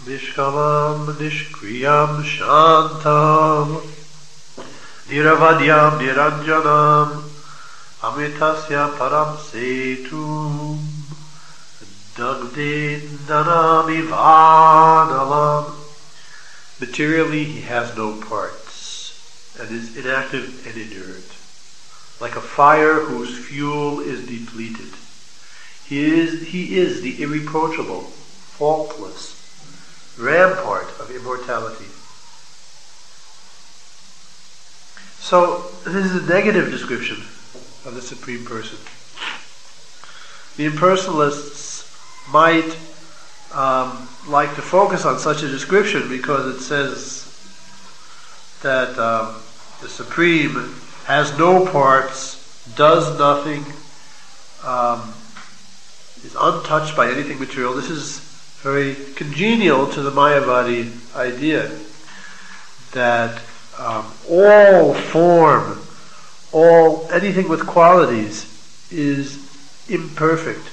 Nishkalam Nishkriyam Shantam Niravadyam Niranjanam Amitasya Param Setum Dagdin Danami Vanalam. Materially, he has no parts and is inactive and inert, like a fire whose fuel is depleted. He is the irreproachable, faultless rampart of immortality. So, this is a negative description of the Supreme Person. The impersonalists might like to focus on such a description because it says that the Supreme has no parts, does nothing, is untouched by anything material. This is very congenial to the Mayavadi idea that all form, anything with qualities is imperfect.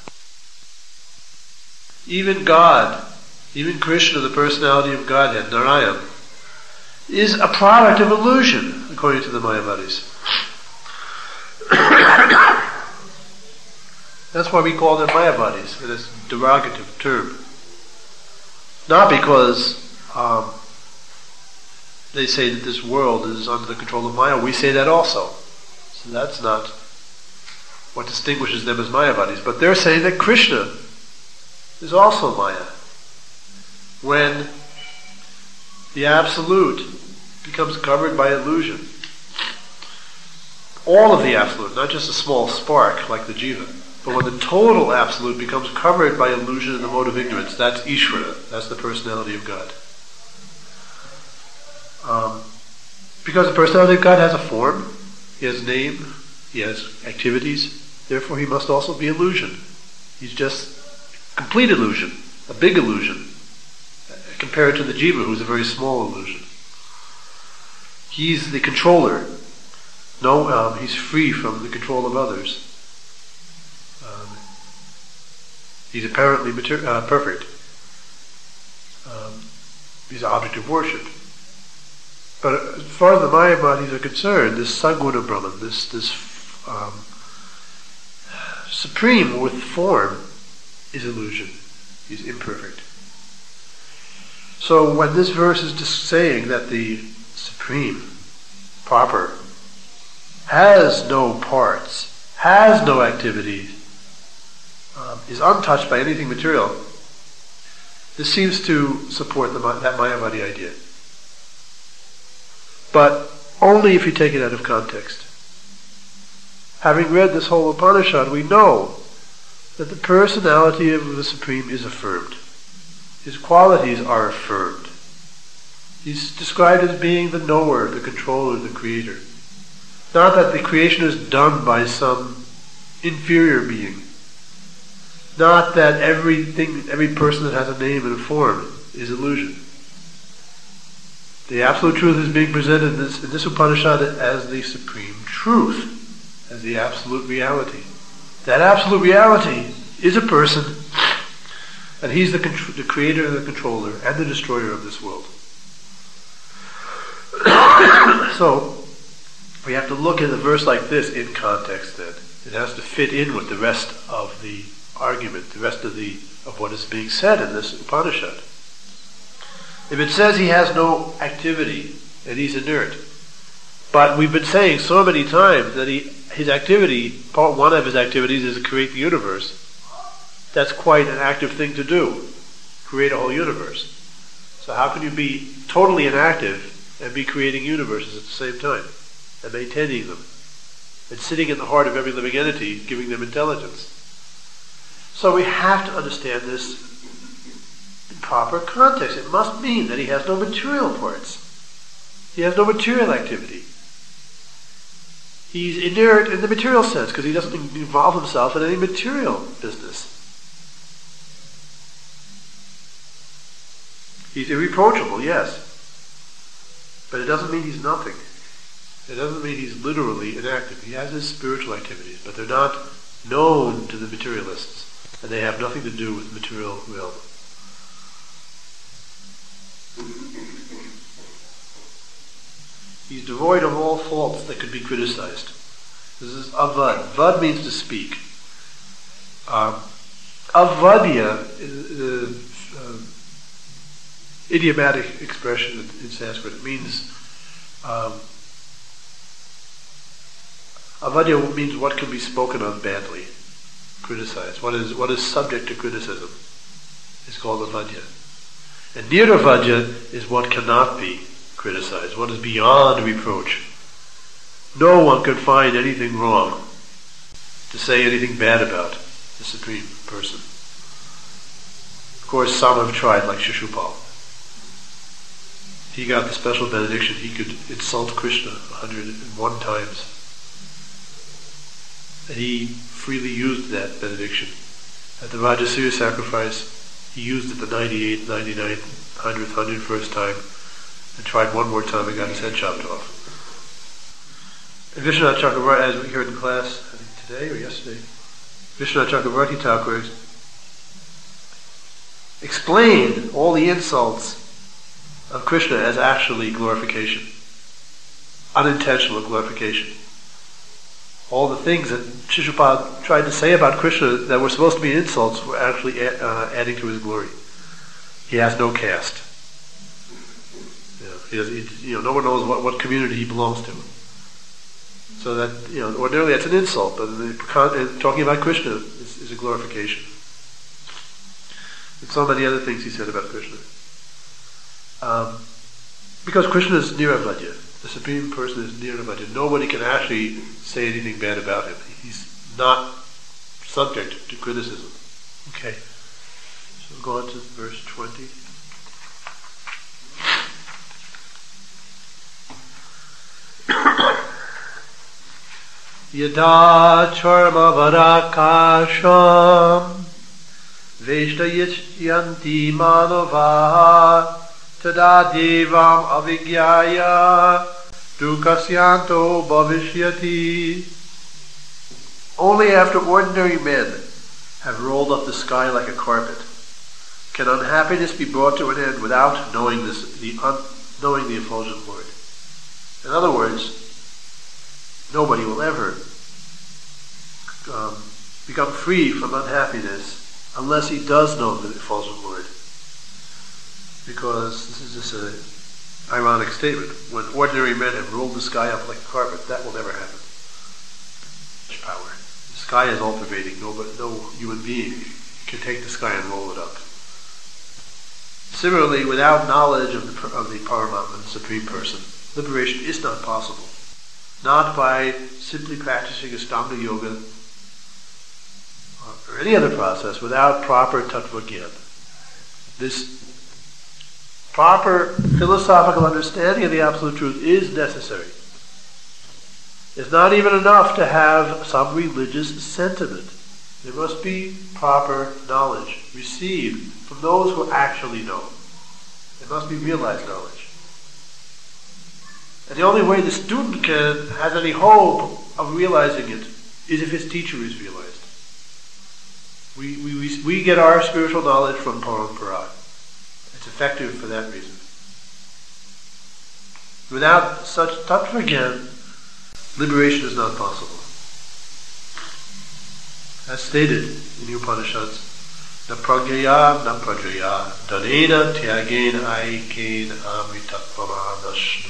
Even God, even Krishna, the personality of Godhead, Narayan, is a product of illusion, according to the Mayavadis. That's why we call them Mayavadis, in this derogative term. Not because they say that this world is under the control of Maya. We say that also. So that's not what distinguishes them as Mayavadis. But they're saying that Krishna is also Maya. When the Absolute becomes covered by illusion, all of the Absolute, not just a small spark like the Jiva, but when the total Absolute becomes covered by illusion and the mode of ignorance, that's Ishvara, that's the personality of God. Because the personality of God has a form, he has a name, he has activities, therefore he must also be illusion. He's just complete illusion, a big illusion, compared to the Jiva, who's a very small illusion. He's the controller. He's free from the control of others. He's apparently perfect. He's an object of worship. But as far as the Mayavadis are concerned, this Saguna Brahman, this supreme with form, is illusion. He's imperfect. So when this verse is just saying that the Supreme, proper, has no parts, has no activities, is untouched by anything material, this seems to support that Mayavadi idea. But only if you take it out of context. Having read this whole Upanishad, we know that the personality of the Supreme is affirmed. His qualities are affirmed. He's described as being the knower, the controller, the creator. Not that the creation is done by some inferior being. Not that every person that has a name and a form is illusion. The absolute truth is being presented in this Upanishad as the supreme truth, as the absolute reality. That absolute reality is a person, and he's the creator and the controller and the destroyer of this world. So, we have to look at a verse like this in context then. It has to fit in with the rest of the argument, the rest of what is being said in this Upanishad. If it says he has no activity and he's inert, but we've been saying so many times that his activity, one of his activities is to create the universe. That's quite an active thing to do, create a whole universe. So how can you be totally inactive and be creating universes at the same time and maintaining them and sitting in the heart of every living entity, giving them intelligence? So we have to understand this in proper context. It must mean that he has no material parts. He has no material activity. He's inert in the material sense because he doesn't involve himself in any material business. He's irreproachable, yes. But it doesn't mean he's nothing. It doesn't mean he's literally inactive. He has his spiritual activities, but they're not known to the materialists, and they have nothing to do with the material realm. He's devoid of all faults that could be criticized. This is avad. Vad means to speak. Avadya is idiomatic expression in Sanskrit. It means avadya means what can be spoken of badly, criticized. What is subject to criticism is called avadya. And niravadya is what cannot be criticized, what is beyond reproach. No one can find anything wrong to say anything bad about the Supreme Person. Of course, some have tried, like Shishupal. He got the special benediction. He could insult Krishna 101 times. And he freely used that benediction. At the Rajasuya sacrifice, he used it the 98th, 99th, 100th, 101st time, and tried one more time and got his head chopped off. And Vishwanath Chakravarti, as we heard in class, I think today or yesterday, Vishwanath Chakravarti Thakur explained all the insults of Krishna as actually glorification, unintentional glorification. All the things that Shishupal tried to say about Krishna that were supposed to be insults were actually adding to his glory. He has no caste. No one knows what community he belongs to. So that, ordinarily that's an insult, but talking about Krishna is a glorification. And so many other things he said about Krishna. Because Krishna is niravadya. The Supreme Person is niravadya. Nobody can actually say anything bad about him. He's not subject to criticism. Okay. So go on to verse 20. Yada charma varakasham veshtayyanti manavaha tada devam avigyaya dukasyanto bhavishyati. Only after ordinary men have rolled up the sky like a carpet can unhappiness be brought to an end without knowing knowing the effulgent Lord. In other words, nobody will ever become free from unhappiness unless he does know the effulgent Lord. Because this is just an ironic statement. When ordinary men have rolled the sky up like a carpet, that will never happen. Such power. The sky is all-pervading. No human being can take the sky and roll it up. Similarly, without knowledge of the Paramatma, the Supreme Person, liberation is not possible. Not by simply practicing Ashtanga Yoga or any other process without proper Tattva Gyan. This proper philosophical understanding of the Absolute Truth is necessary. It's not even enough to have some religious sentiment. There must be proper knowledge received from those who actually know. It must be realized knowledge. And the only way the student has any hope of realizing it is if his teacher is realized. We get our spiritual knowledge from Parampara. It's effective for that reason. Without such Tattva Gyan, liberation is not possible. As stated in the Upanishads, na pragyaya, na prajaya, danena tyagena aikena amritatvam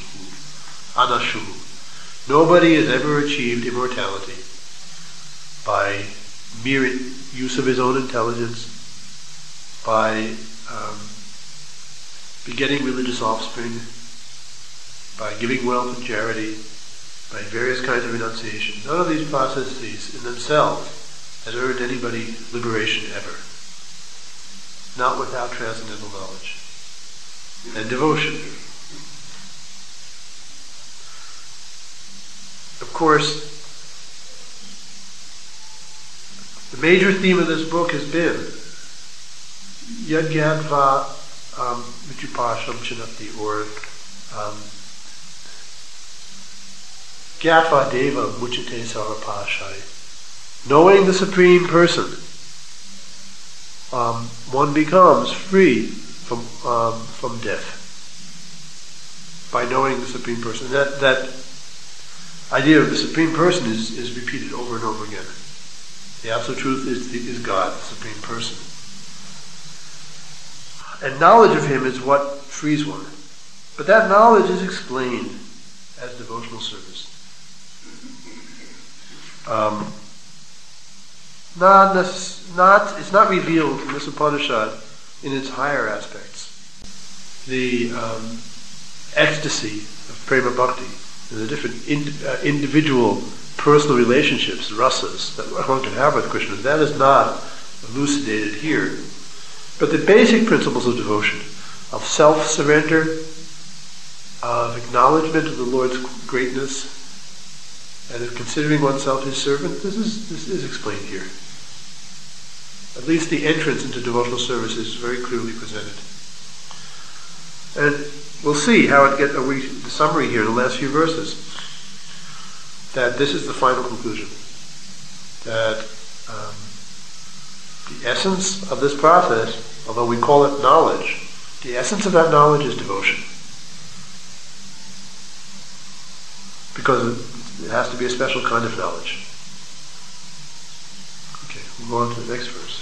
anashuhu. Nobody has ever achieved immortality by mere use of his own intelligence, by begetting religious offspring, by giving wealth and charity, by various kinds of renunciation. None of these processes in themselves has earned anybody liberation ever. Not without transcendental knowledge and devotion. Of course, the major theme of this book has been Yad Gyatva Vichupasham Chinati, or Gyatva Deva Muchite Sarvapashai. Knowing the Supreme Person, one becomes free from death. by knowing the Supreme Person. That idea of the Supreme Person is repeated over and over again. The Absolute Truth is God, the Supreme Person. And knowledge of Him is what frees one. But that knowledge is explained as devotional service. It's not revealed in this Upanishad in its higher aspects. The ecstasy of prema bhakti, and the different individual personal relationships, rasas, that one can have with Krishna, that is not elucidated here. But the basic principles of devotion, of self-surrender, of acknowledgement of the Lord's greatness, and of considering oneself His servant, this is explained here. At least the entrance into devotional service is very clearly presented. And we'll see how it gets, the summary here in the last few verses, that this is the final conclusion. That the essence of this process, although we call it knowledge, the essence of that knowledge is devotion. Because it has to be a special kind of knowledge. Okay, we'll go on to the next verse.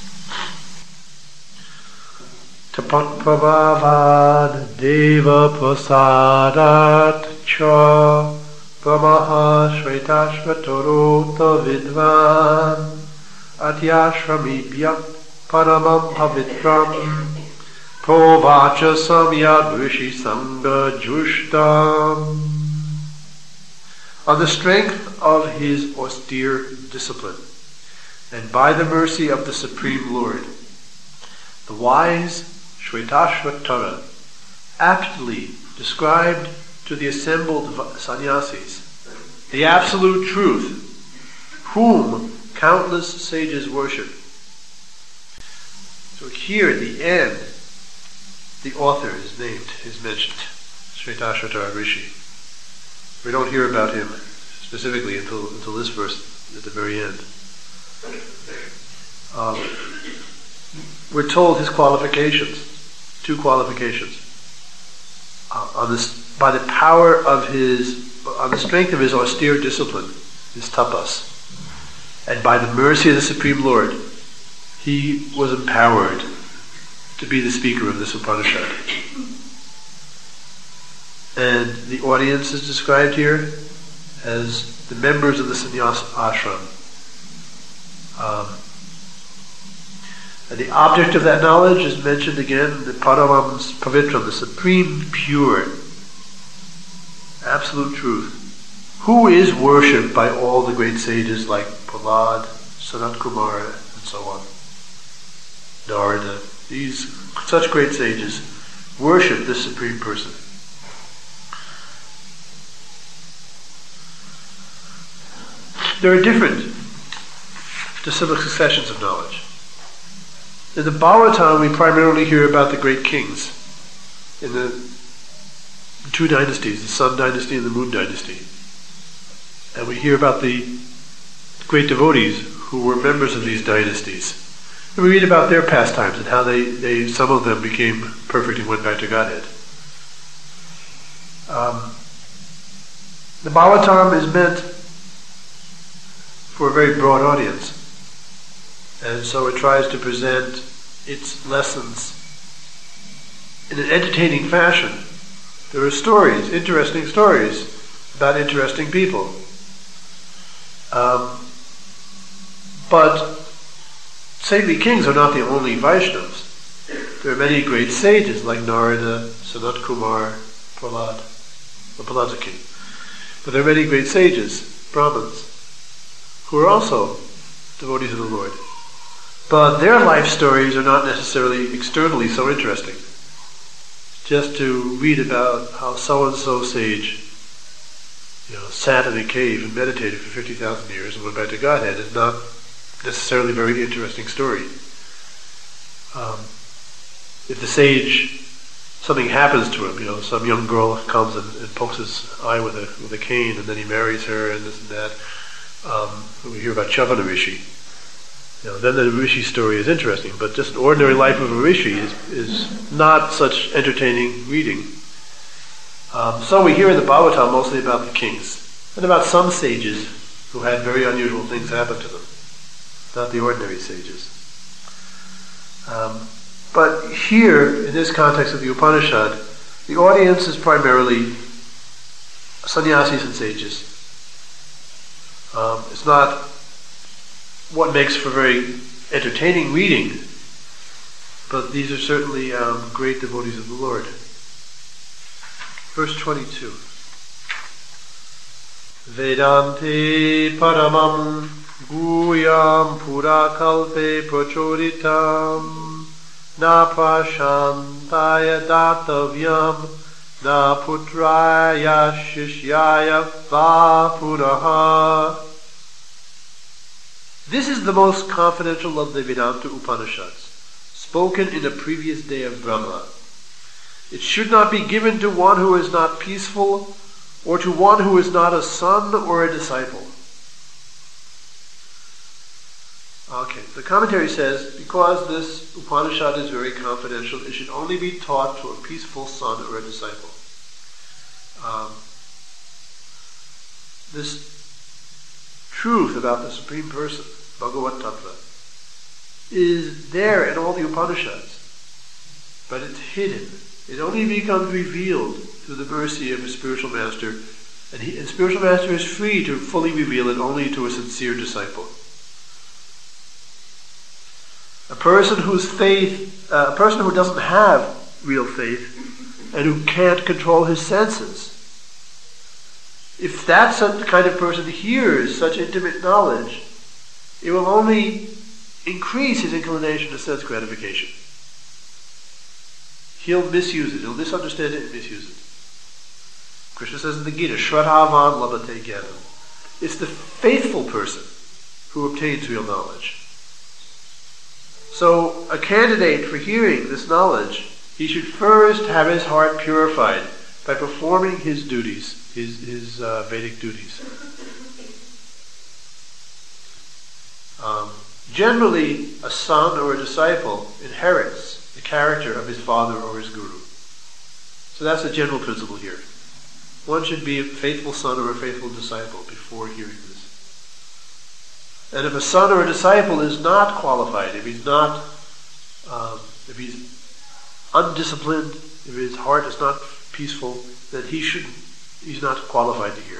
Tapat prabhavad deva prasadat cha brahmaha shvetashvatorota vidvan atyashramibhya paramam pavitram provacha samyad rishi sangha jushtam. On the strength of his austere discipline, and by the mercy of the Supreme Lord, the wise Shvetashvatara aptly described to the assembled sannyasis the absolute truth, whom countless sages worship. So here at the end, the author is mentioned, Shvetashvatara Rishi. We don't hear about him specifically until this verse at the very end. We're told his qualifications, 2 qualifications. On the strength of his austere discipline, his tapas, and by the mercy of the Supreme Lord, he was empowered to be the speaker of this Upanishad. And the audience is described here as the members of the sannyas ashram. And the object of that knowledge is mentioned again, the paramam pavitram, the supreme pure, absolute truth, who is worshipped by all the great sages like Prahlad, Sanat Kumara, and so on. Narada, these such great sages worship this Supreme Person. There are different disciplic successions of knowledge. In the Bhagavatam, we primarily hear about the great kings in the 2 dynasties, the Sun Dynasty and the Moon Dynasty. And we hear about the great devotees who were members of these dynasties. And we read about their pastimes and how they some of them became perfect and went back to Godhead. The Bhagavatam is meant for a very broad audience. And so it tries to present its lessons in an entertaining fashion. There are stories, interesting stories, about interesting people. But saintly kings are not the only Vaishnavas. There are many great sages like Narada, Sanat Kumar, Prahlad. Well, Prahlad's a king. But there are many great sages, Brahmins, who are also devotees of the Lord. But their life stories are not necessarily externally so interesting. Just to read about how so-and-so sage, sat in a cave and meditated for 50,000 years and went back to Godhead is not necessarily a very interesting story. If the sage, something happens to him, some young girl comes and pokes his eye with a cane, and then he marries her and this and that. We hear about Chavana Rishi. Then the Rishi story is interesting, but just an ordinary life of a Rishi is not such entertaining reading. So we hear in the Bhagavatam mostly about the kings and about some sages who had very unusual things happen to them, not the ordinary sages. But here, in this context of the Upanishad, the audience is primarily sannyasis and sages. It's not what makes for very entertaining reading, but these are certainly great devotees of the Lord. Verse 22. Vedante paramam guyam purakalpe prachoditam na prashantaya datavyam na putraya shishyaya va punaha. This is the most confidential of the Vedanta Upanishads, spoken in a previous day of Brahma. It should not be given to one who is not peaceful, or to one who is not a son or a disciple. Okay, the commentary says, because this Upanishad is very confidential, it should only be taught to a peaceful son or a disciple. This truth about the Supreme Person, Bhagavat Tattva, is there in all the Upanishads, but it's hidden. It only becomes revealed through the mercy of a spiritual master, and the spiritual master is free to fully reveal it only to a sincere disciple. A person who doesn't have real faith and who can't control his senses, if that kind of person hears such intimate knowledge, it will only increase his inclination to sense gratification. He'll misuse it. He'll misunderstand it and misuse it. Krishna says in the Gita, Shraddhavan labhate jnanam. It's the faithful person who obtains real knowledge. So, a candidate for hearing this knowledge, he should first have his heart purified by performing his duties, his Vedic duties. Generally, a son or a disciple inherits the character of his father or his guru. So that's a general principle here. One should be a faithful son or a faithful disciple before hearing this. And if a son or a disciple is not qualified, if he's undisciplined, if his heart is not peaceful, then he's not qualified to hear.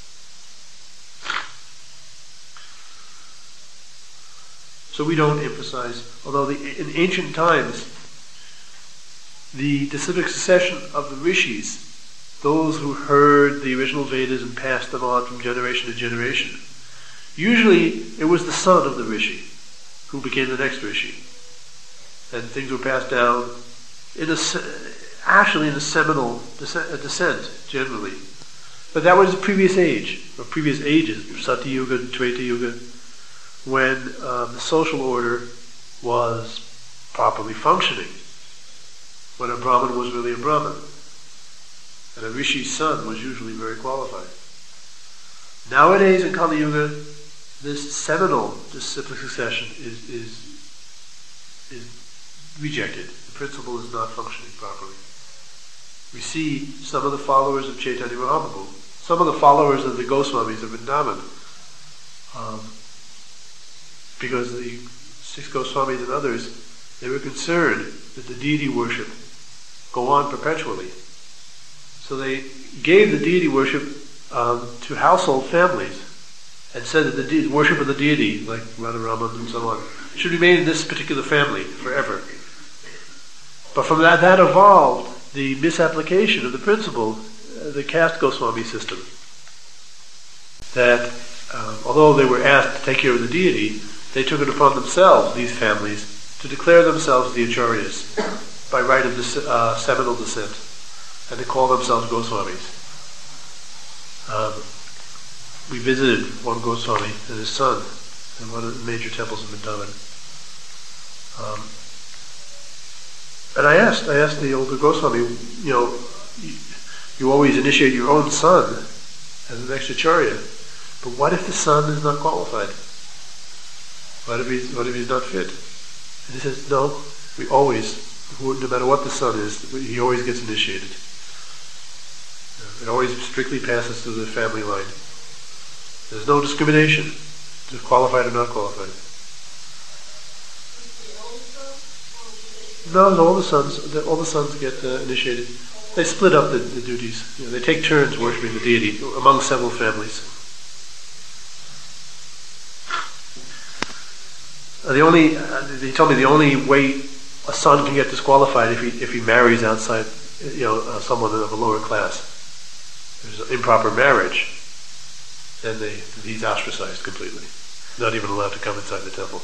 So we don't emphasize, although in ancient times, the disciplic succession of the rishis, those who heard the original Vedas and passed them on from generation to generation, usually it was the son of the rishi who became the next rishi. And things were passed down in a seminal descent, generally. But that was the previous age, or previous ages, Satya Yuga, Treta Yuga, when the social order was properly functioning, when a Brahmin was really a Brahmin, and a Rishi's son was usually very qualified. Nowadays in Kali Yuga, this seminal disciplic succession is rejected. The principle is not functioning properly. We see some of the followers of Chaitanya Mahaprabhu, some of the followers of the Goswamis of Vrindavan, because the 6 Goswamis and others, they were concerned that the deity worship go on perpetually. So they gave the deity worship to household families and said that the worship of the deity, like Radharaman and so on, should remain in this particular family forever. But from that evolved the misapplication of the principle, the caste Goswami system, that although they were asked to take care of the deity, they took it upon themselves, these families, to declare themselves the acharyas by right of seminal descent, and to call themselves Goswamis. We visited one Goswami and his son in one of the major temples in Vrindavan. And I asked the older Goswami, you always initiate your own son as the next acharya, but what if the son is not qualified? What if he's not fit? And he says, no, we always, no matter what the son is, he always gets initiated. It always strictly passes through the family line. There's no discrimination, to qualified or not qualified. No, all the sons get initiated. They split up the duties. They take turns worshiping the deity among several families. He told me the only way a son can get disqualified if he marries outside, someone of a lower class. There's an improper marriage, then he's ostracized completely. Not even allowed to come inside the temple.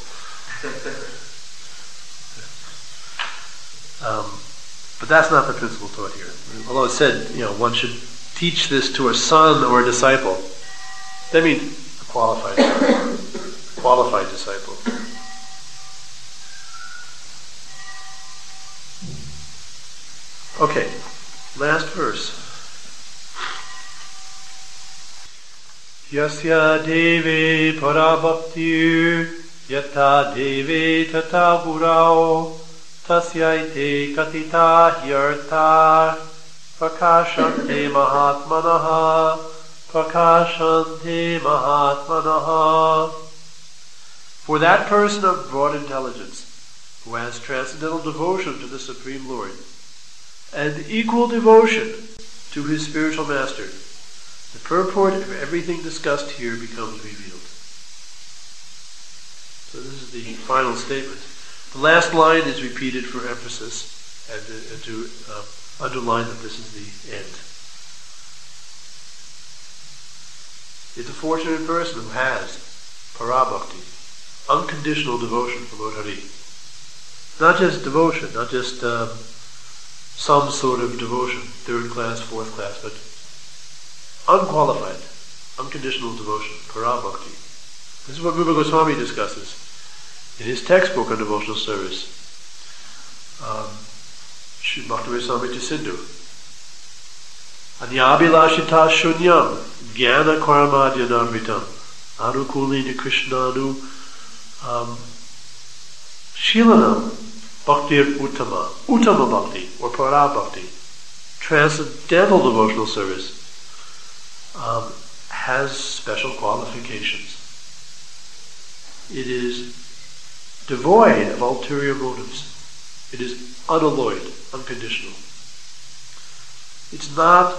But that's not the principle taught here. Although it said, one should teach this to a son or a disciple. That means a qualified disciple. Okay, last verse. Yasya deve parabhaktir yata deve tata gurao tasyaite katita hyartar prakashante mahatmanaha. For that person of broad intelligence who has transcendental devotion to the Supreme Lord and equal devotion to his spiritual master, the purport of everything discussed here becomes revealed. So this is the final statement. The last line is repeated for emphasis and to underline that this is the end. It's a fortunate person who has parabhakti, unconditional devotion for Lord Hari. Not just devotion, not just some sort of devotion, third class, fourth class, but unqualified, unconditional devotion, parabhakti. This is what Rupa Goswami discusses in his textbook on devotional service. Sri Bhaktivinoda Swami Sindhu. Anyabhilashita shunyam jnana karmadyanamritam anukulini krishnanu shilanam bhaktir uttama bhakti, or parabhakti. Transcendental devotional service has special qualifications. It is devoid of ulterior motives. It is unalloyed, unconditional. It's not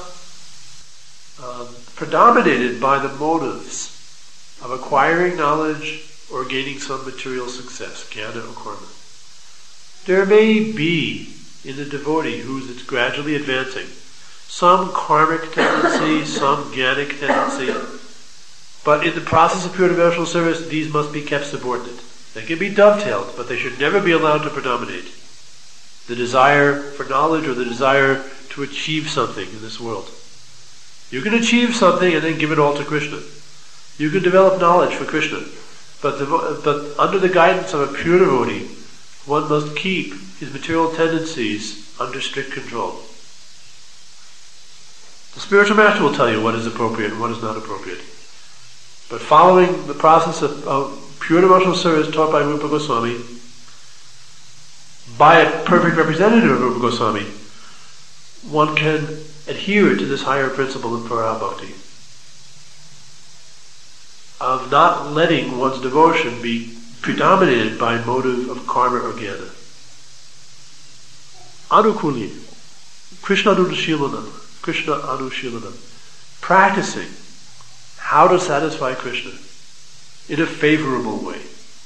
predominated by the motives of acquiring knowledge or gaining some material success, jnana or karma. There may be in the devotee who's gradually advancing some karmic tendency, some jnanic tendency, but in the process of pure devotional service, these must be kept subordinate. They can be dovetailed, but they should never be allowed to predominate. The desire for knowledge or the desire to achieve something in this world. You can achieve something and then give it all to Krishna. You can develop knowledge for Krishna, but under the guidance of a pure devotee, one must keep his material tendencies under strict control. The spiritual master will tell you what is appropriate and what is not appropriate. But following the process of pure devotional service taught by Rupa Goswami, by a perfect representative of Rupa Goswami, one can adhere to this higher principle of parabhakti, of not letting one's devotion be predominated by motive of karma or jnana. Anukuli, Krishna Anushilanam, practicing how to satisfy Krishna in a favorable way,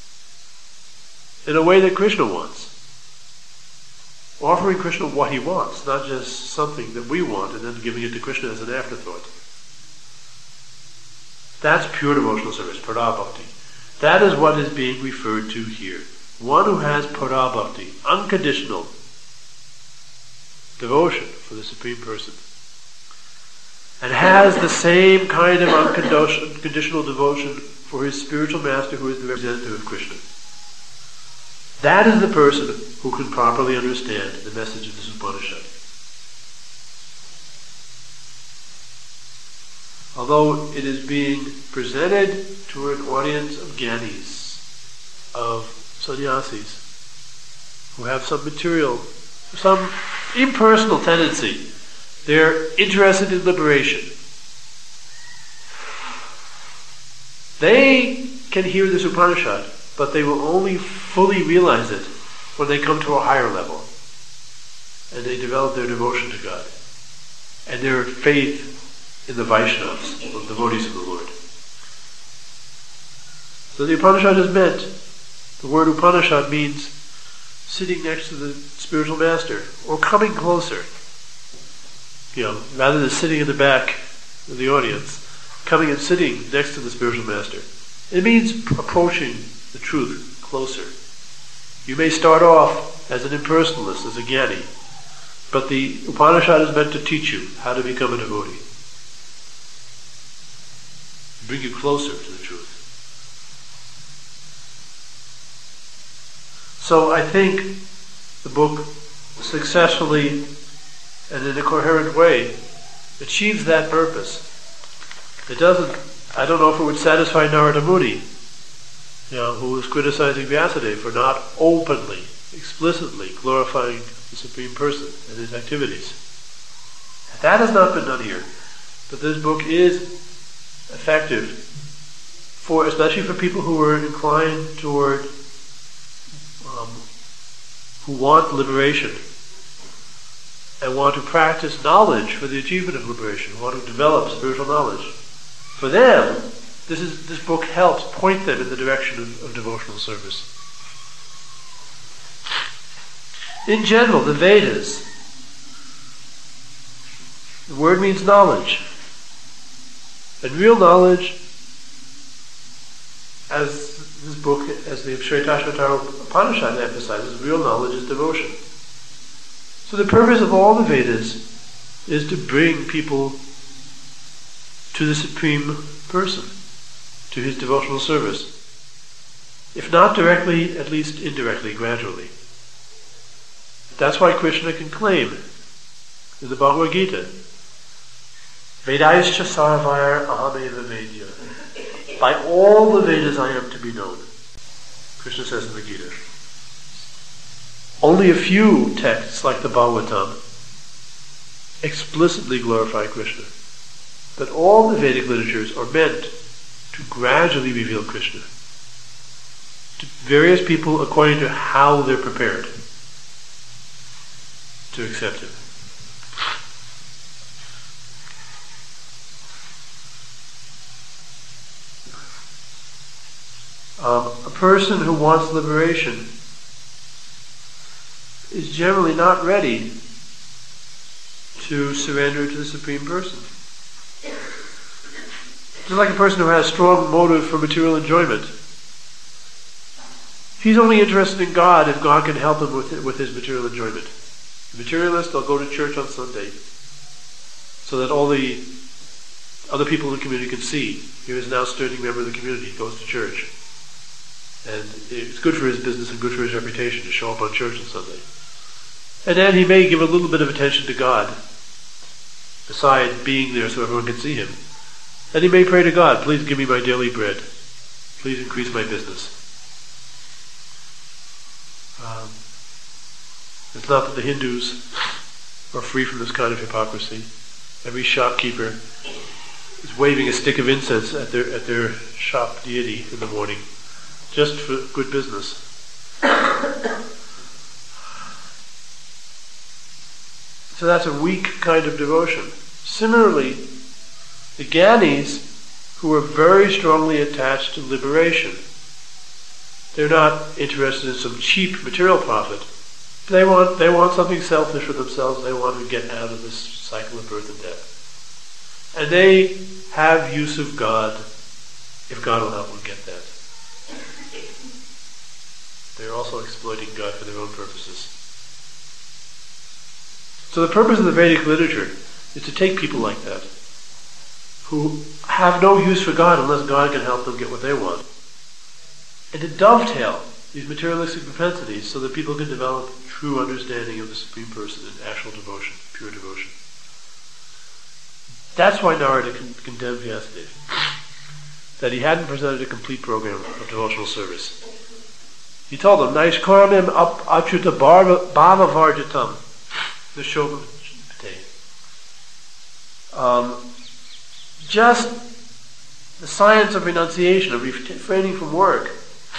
in a way that Krishna wants. Offering Krishna what he wants, not just something that we want and then giving it to Krishna as an afterthought. That's pure devotional service, parabhakti. That is what is being referred to here. One who has parabhakti, unconditional devotion for the Supreme Person, and has the same kind of unconditional devotion for his spiritual master who is the representative of Krishna. That is the person who can properly understand the message of this Upanishad. Although it is being presented to an audience of jnanis, of sannyasis, who have some material, some impersonal tendency They're interested in liberation. They can hear this Upanishad, but they will only fully realize it when they come to a higher level and they develop their devotion to God and their faith in the Vaishnavas, the devotees of the Lord. So the Upanishad is meant, the word Upanishad means sitting next to the spiritual master or coming closer. Rather than sitting in the back of the audience, coming and sitting next to the spiritual master. It means approaching the truth closer. You may start off as an impersonalist, as a jnani, but the Upanishad is meant to teach you how to become a devotee. Bring you closer to the truth. So I think the book successfully and in a coherent way achieves that purpose. I don't know if it would satisfy Narada Muni, who was criticizing Vyasadeva for not openly, explicitly glorifying the Supreme Person and his activities. That has not been done here. But this book is effective especially for people who are inclined toward, who want liberation and want to practice knowledge for the achievement of liberation, want to develop spiritual knowledge. For them, this book helps point them in the direction of devotional service. In general, the Vedas, the word means knowledge. And real knowledge, as this book, as the Shvetashvatara Upanishad emphasizes, real knowledge is devotion. So the purpose of all the Vedas is to bring people to the Supreme Person, to his devotional service. If not directly, at least indirectly, gradually. That's why Krishna can claim in the Bhagavad Gita, Vedaischa sarvair ahameva vedya. By all the Vedas I am to be known. Krishna says in the Gita. Only a few texts, like the Bhagavatam, explicitly glorify Krishna. But all the Vedic literatures are meant to gradually reveal Krishna to various people according to how they're prepared to accept him. A person who wants liberation is generally not ready to surrender to the Supreme Person. Just like a person who has strong motive for material enjoyment. He's only interested in God if God can help him with his material enjoyment. The materialist will go to church on Sunday so that all the other people in the community can see. Here is an outstanding member of the community. He goes to church. And it's good for his business and good for his reputation to show up on church on Sunday. And then he may give a little bit of attention to God, beside being there so everyone can see him. And he may pray to God, please give me my daily bread. Please increase my business. It's not that the Hindus are free from this kind of hypocrisy. Every shopkeeper is waving a stick of incense at their shop deity in the morning, just for good business. So that's a weak kind of devotion. Similarly, the Gyanis, who are very strongly attached to liberation, they're not interested in some cheap material profit. They want something selfish for themselves. They want to get out of this cycle of birth and death. And they have use of God, if God will help them get that. They're also exploiting God for their own purposes. So the purpose of the Vedic literature is to take people like that, who have no use for God unless God can help them get what they want, and to dovetail these materialistic propensities so that people can develop true understanding of the Supreme Person and actual devotion, pure devotion. That's why Narada condemned Vyasadeva, that he hadn't presented a complete program of devotional service. He told them, Naishkarmim achyuta bhava varjitam, the Shobhapate. Just the science of renunciation, of refraining from work,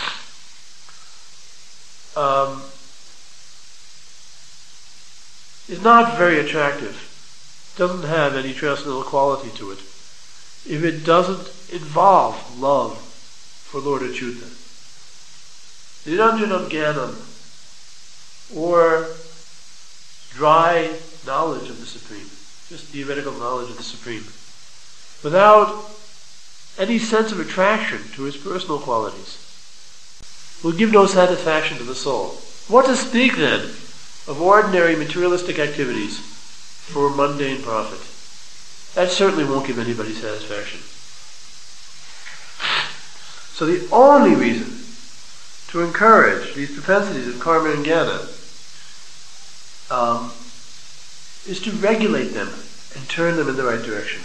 is not very attractive. Doesn't have any transcendental quality to it if it doesn't involve love for Lord Achyuta. Niranjanam Jnanam, or dry knowledge of the Supreme, just theoretical knowledge of the Supreme, without any sense of attraction to his personal qualities, will give no satisfaction to the soul. What to speak then of ordinary materialistic activities for mundane profit? That certainly won't give anybody satisfaction. So the only reason to encourage these propensities of karma and jnana is to regulate them and turn them in the right direction.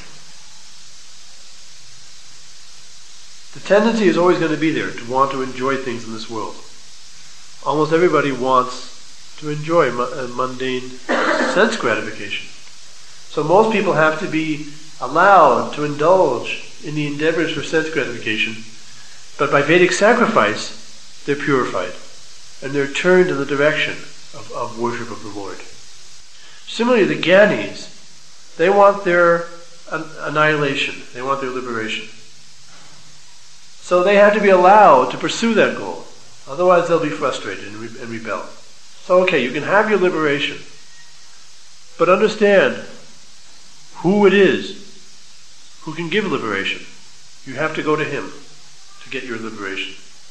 The tendency is always going to be there to want to enjoy things in this world. Almost everybody wants to enjoy mundane sense gratification. So most people have to be allowed to indulge in the endeavors for sense gratification, but by Vedic sacrifice, they're purified, and they're turned in the direction of worship of the Lord. Similarly, the Jnanis, they want their annihilation, they want their liberation. So they have to be allowed to pursue that goal, otherwise they'll be frustrated and rebel. So okay, you can have your liberation, but understand who it is who can give liberation. You have to go to him to get your liberation.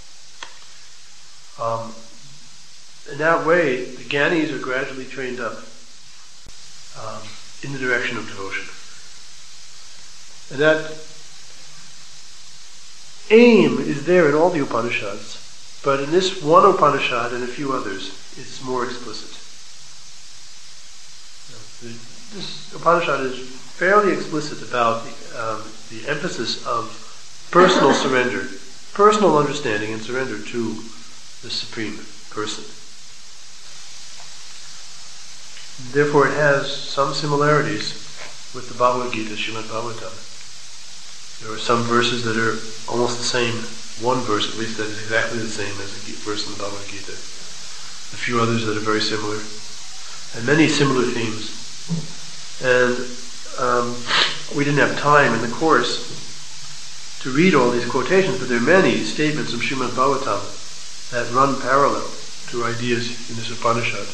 In that way, the Jnanis are gradually trained up in the direction of devotion. And that aim is there in all the Upanishads, but in this one Upanishad and a few others, it's more explicit. This Upanishad is fairly explicit about the emphasis of personal surrender, personal understanding and surrender to the Supreme Person. Therefore it has some similarities with the Bhagavad Gita, Srimad Bhagavatam. There are some verses that are almost the same, one verse at least that is exactly the same as a verse in the Bhagavad Gita. A few others that are very similar, and many similar themes. And we didn't have time in the course to read all these quotations, but there are many statements of Srimad Bhagavatam that run parallel to ideas in this Upanishad.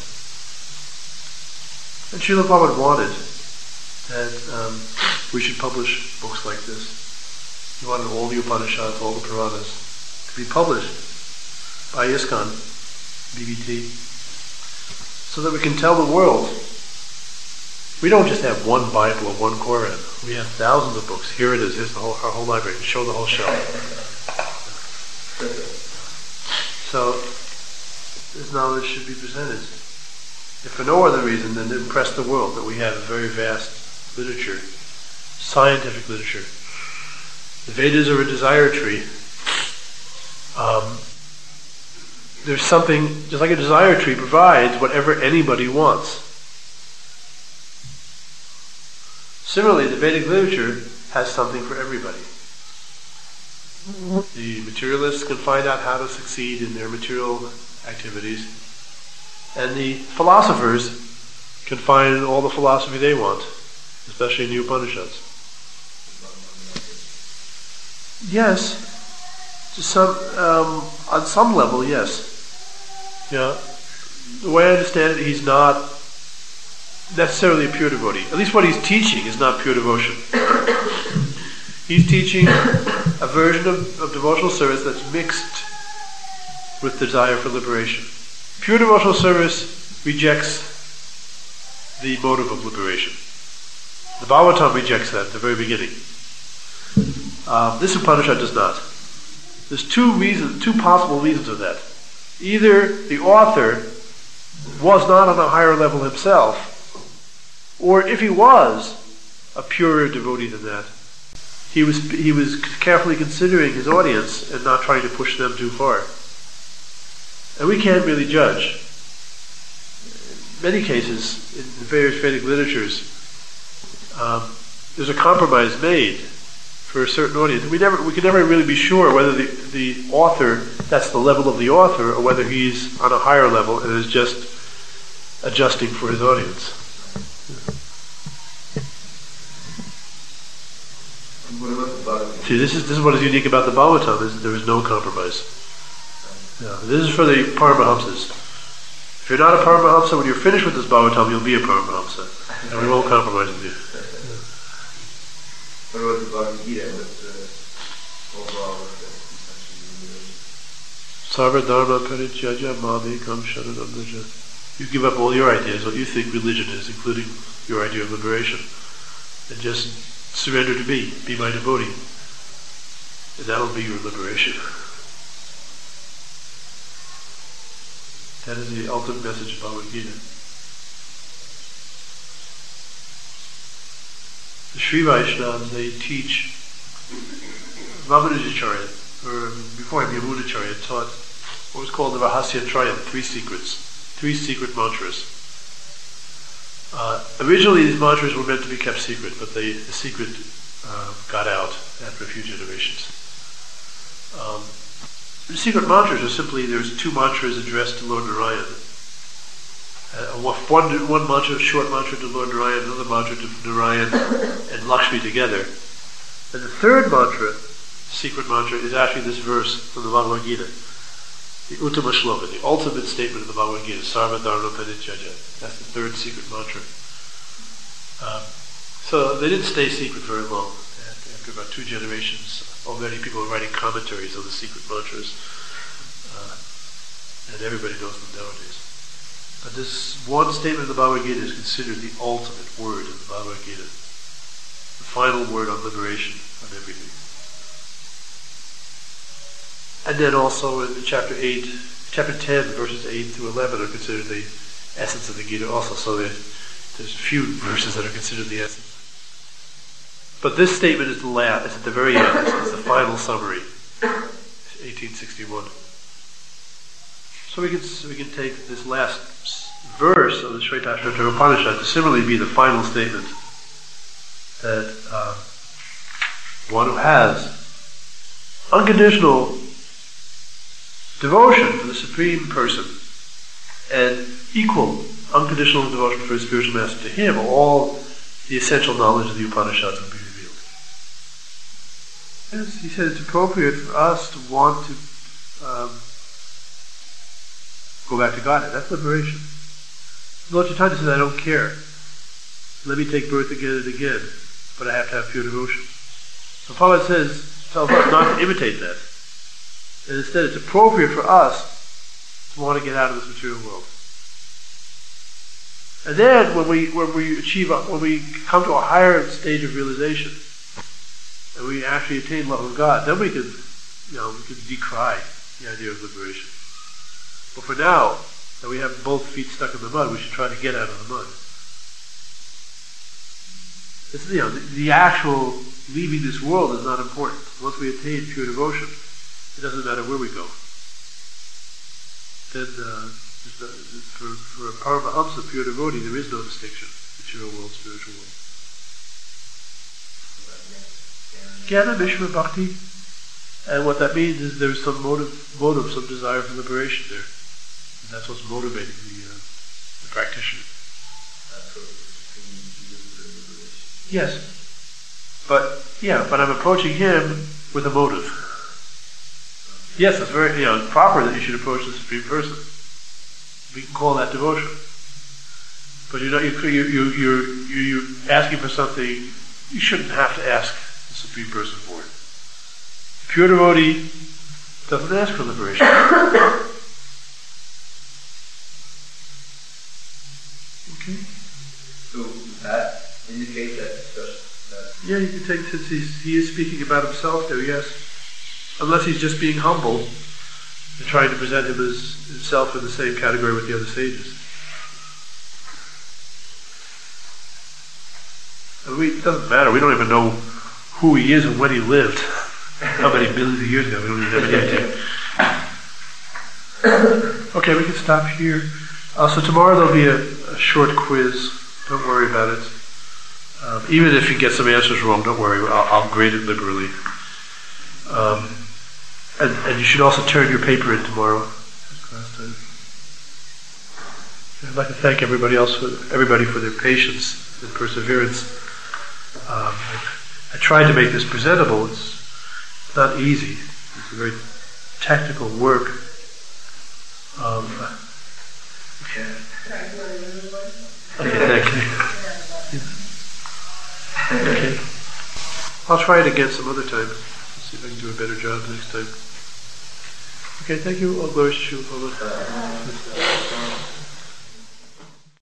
And Srila Prabhupada wanted that we should publish books like this. He wanted all the Upanishads, all the Puranas, to be published by ISKCON, BBT, so that we can tell the world. We don't just have one Bible or one Koran. We have thousands of books. Here it is. Here's our whole library. Show the whole shelf. So this knowledge should be presented, if for no other reason than to impress the world that we have a very vast literature, scientific literature. The Vedas are a desire tree. There's something, just like a desire tree provides whatever anybody wants. Similarly, the Vedic literature has something for everybody. The materialists can find out how to succeed in their material activities, and the philosophers can find all the philosophy they want, especially in the Upanishads. Yes, to some, on some level, yes. Yeah, the way I understand it, he's not necessarily a pure devotee. At least what he's teaching is not pure devotion. He's teaching a version of devotional service that's mixed with desire for liberation. Pure devotional service rejects the motive of liberation. The Bhagavatam rejects that at the very beginning. This Upanishad does not. There's two possible reasons of that. Either the author was not on a higher level himself, or if he was a purer devotee than that, he was carefully considering his audience and not trying to push them too far. And we can't really judge. In many cases, in various Vedic literatures, there's a compromise made for a certain audience. We can never really be sure whether the author, that's the level of the author, or whether he's on a higher level and is just adjusting for his audience. What about the Bhagavad? See, this is what is unique about the Bhagavatam, is that there is no compromise. Yeah, this is for the Paramahamsas. If you're not a Paramahamsa, when you're finished with this Bhagavatam, you'll be a Paramahamsa. And we won't compromise with you. What about the Bhagavad Gita? What's the overall Sarva dharma parijajya mamekam sharanam vraja. You give up all your ideas, what you think religion is, including your idea of liberation, and just surrender to me. Be my devotee. And that'll be your liberation. That is the ultimate message of Bhagavad Gita. The Sri Vaishnavas, they teach, Ramanujacharya, or before him Yamunacharya, taught what was called the Rahasya Trayam, 3 secrets, 3 secret mantras. Originally these mantras were meant to be kept secret, but the secret got out after a few generations. The secret mantras are simply, there's 2 mantras addressed to Lord Narayan. One mantra, short mantra to Lord Narayan, another mantra to Narayan and Lakshmi together. And the third mantra, secret mantra, is actually this verse from the Bhagavad Gita. The Uttama Shloka, the ultimate statement of the Bhagavad Gita, Sarva Dharma Parijajya. That's the third secret mantra. So they didn't stay secret very long. After about 2 generations, already people were writing commentaries on the secret mantras. And everybody knows them nowadays. But this one statement of the Bhagavad Gita is considered the ultimate word of the Bhagavad Gita. The final word on liberation of everything. And then also in chapter 10, verses 8 to 11 are considered the essence of the Gita also. So there's few verses that are considered the essence. But this statement is the last, it's at the very end, it's the final summary. 1861. So we can take this last verse of the Shvetashvatara Upanishad to similarly be the final statement that one who has unconditional devotion for the Supreme Person and equal unconditional devotion for his spiritual master, to him all the essential knowledge of the Upanishads will be revealed. Yes, he said it's appropriate for us to want to go back to Godhead. That's liberation. Lord Chaitanya says, I don't care. Let me take birth again and again, but I have to have pure devotion. So Prabhupada tells us not to imitate that. And instead it's appropriate for us to want to get out of this material world. And then when we come to a higher stage of realization, and we actually attain love of God, then we can decry the idea of liberation. But for now, that we have both feet stuck in the mud, we should try to get out of the mud. It's, the actual leaving this world is not important. Once we attain pure devotion, it doesn't matter where we go. Then, for a Paramahamsa, pure devotee, there is no distinction, material world, spiritual world. Jnana Mishra Bhakti, and what that means is there's some motive, some desire for liberation there. And that's what's motivating the practitioner. Yes. But I'm approaching him with a motive. Yes, it's very proper that you should approach the Supreme Person. We can call that devotion. But you're asking for something you shouldn't have to ask the Supreme Person for it. Pure devotee doesn't ask for liberation. Okay. So that indicates that. Yeah, you can take, since he is speaking about himself there, yes. Unless he's just being humble and trying to present himself in the same category with the other sages. It doesn't matter. We don't even know who he is and when he lived. How many millions of years ago? We don't even have any idea. Okay, we can stop here. So tomorrow there'll be a short quiz. Don't worry about it. Even if you get some answers wrong, don't worry, I'll grade it liberally. And you should also turn your paper in tomorrow. Last time. I'd like to thank everybody for their patience and perseverance. I tried to make this presentable. It's not easy. It's a very technical work. Okay, thank you. Okay. I'll try it again some other time. See if I can do a better job next time. Okay, thank you. All glories to you, Lord.